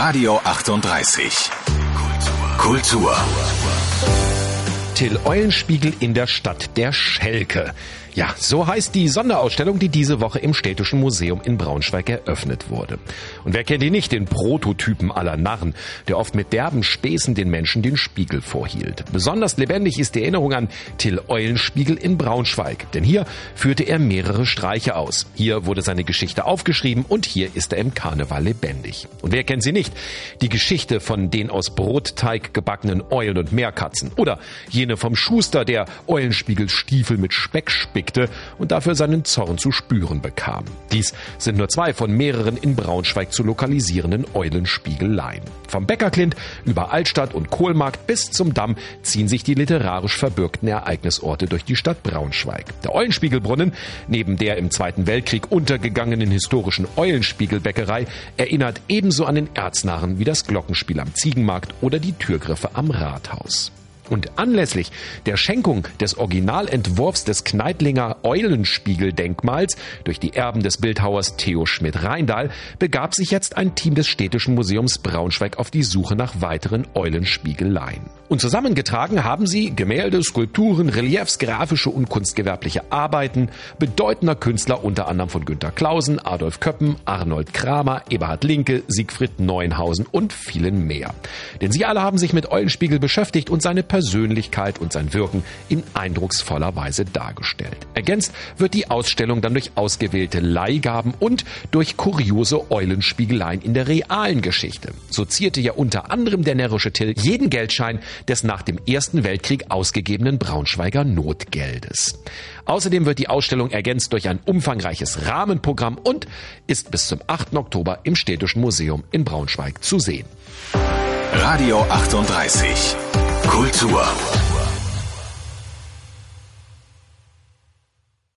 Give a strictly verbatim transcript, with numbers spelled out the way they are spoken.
Radio achtunddreißig. Kultur. Till Eulenspiegel in der Stadt der Schelke. Ja, so heißt die Sonderausstellung, die diese Woche im Städtischen Museum in Braunschweig eröffnet wurde. Und wer kennt ihn nicht, den Prototypen aller Narren, der oft mit derben Späßen den Menschen den Spiegel vorhielt. Besonders lebendig ist die Erinnerung an Till Eulenspiegel in Braunschweig, denn hier führte er mehrere Streiche aus. Hier wurde seine Geschichte aufgeschrieben und hier ist er im Karneval lebendig. Und wer kennt sie nicht? Die Geschichte von den aus Brotteig gebackenen Eulen und Meerkatzen oder jene vom Schuster, der Eulenspiegels Stiefel mit Speck spickte und dafür seinen Zorn zu spüren bekam. Dies sind nur zwei von mehreren in Braunschweig zu lokalisierenden Eulenspiegeleien. Vom Bäckerklint über Altstadt und Kohlmarkt bis zum Damm ziehen sich die literarisch verbürgten Ereignisorte durch die Stadt Braunschweig. Der Eulenspiegelbrunnen, neben der im Zweiten Weltkrieg untergegangenen historischen Eulenspiegelbäckerei, erinnert ebenso an den Erznarren wie das Glockenspiel am Ziegenmarkt oder die Türgriffe am Rathaus. Und anlässlich der Schenkung des Originalentwurfs des Kneidlinger Eulenspiegel-Denkmals durch die Erben des Bildhauers Theo Schmidt-Reindahl begab sich jetzt ein Team des Städtischen Museums Braunschweig auf die Suche nach weiteren Eulenspiegeleien. Und zusammengetragen haben sie Gemälde, Skulpturen, Reliefs, grafische und kunstgewerbliche Arbeiten bedeutender Künstler, unter anderem von Günter Clausen, Adolf Köppen, Arnold Kramer, Eberhard Linke, Siegfried Neuenhausen und vielen mehr. Denn sie alle haben sich mit Eulenspiegel beschäftigt und seine Persönlichkeit und sein Wirken in eindrucksvoller Weise dargestellt. Ergänzt wird die Ausstellung dann durch ausgewählte Leihgaben und durch kuriose Eulenspiegeleien in der realen Geschichte. So zierte ja unter anderem der närrische Till jeden Geldschein des nach dem Ersten Weltkrieg ausgegebenen Braunschweiger Notgeldes. Außerdem wird die Ausstellung ergänzt durch ein umfangreiches Rahmenprogramm und ist bis zum achten Oktober im Städtischen Museum in Braunschweig zu sehen. Radio achtunddreißig. Kultur.